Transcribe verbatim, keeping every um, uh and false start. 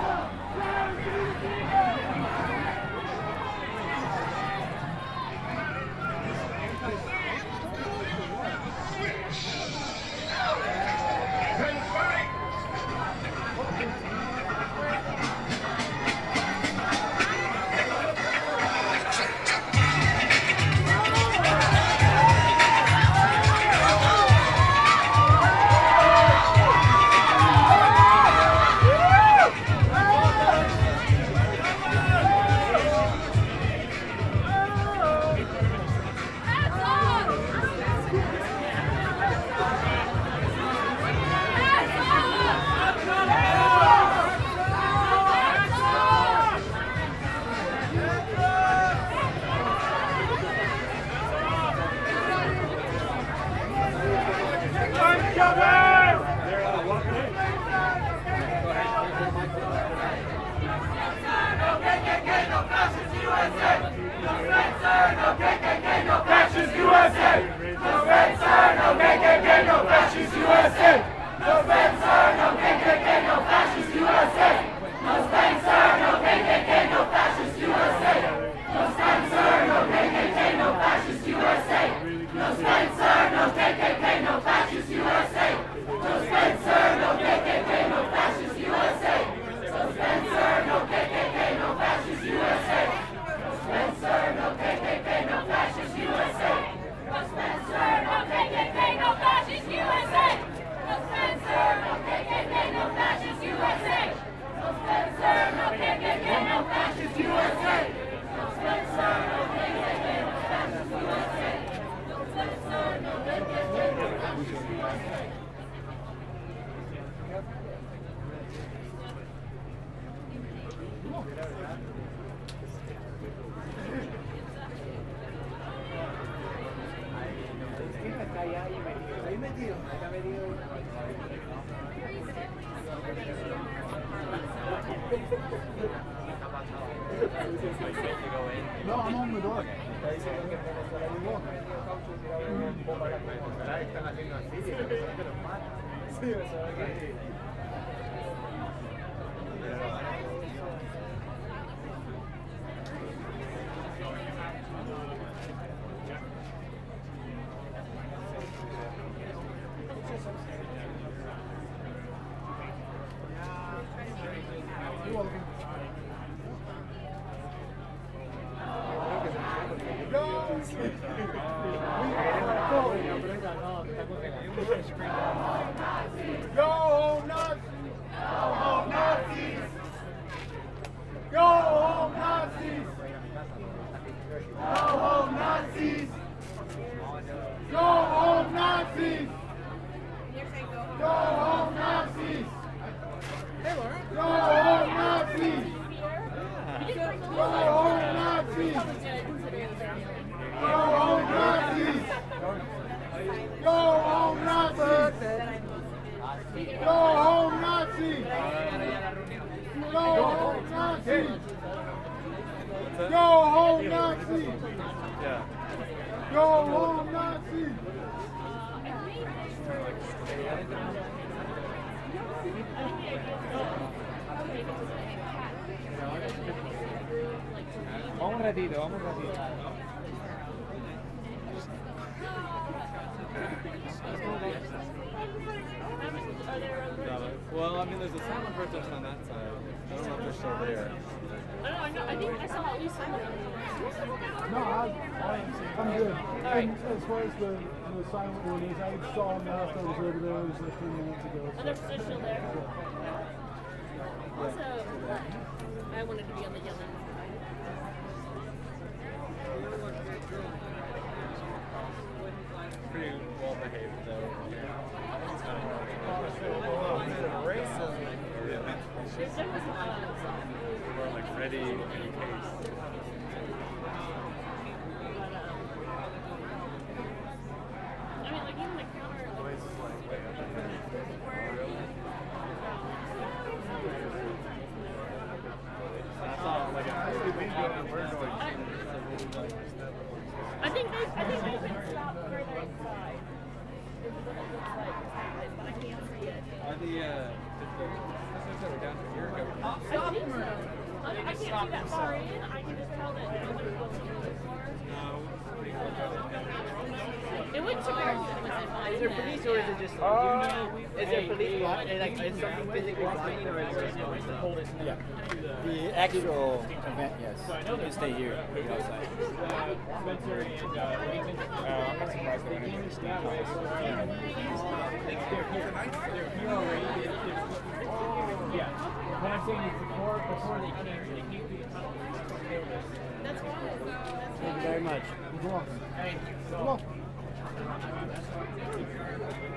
No, I'm on the door. Vamos un ratito, vamos un ratito. Well, I mean, there's a silent protest on that side. I don't know if they're still there. I don't know, I know, I think I saw at least some of them. No, I, I, I'm good. Right. And as far as the, the silent one is, I saw them after I was over there. It was like three minutes ago. Oh, they're, they're still there. Also, I wanted to be on the yelling. Pretty well behaved, though. There's definitely some uh, We're like ready in case. I mean, like, even the counter. Like, I saw like a I think they, I think they can stop further inside. This is what it looks like, but I can't see it. Are the uh, the, the, the down here? I see that far in, I can just tell that nobody will see the floor. It wouldn't surprise you if it was in mine. Is there police or is it just? Uh, is there police block? And like, is something physically blocking or is it just hold it? Yeah. The actual event, yes. You can stay here, wait outside. Spencer and uh, Nathan. Uh, I'm not surprised that any of these That way. Yeah. They're here. They're here already. They're, they're, yeah. What I'm saying is before before they came, they came through the tunnel. That's fine. That's Thank you very much. You're welcome. Thank you. You're welcome.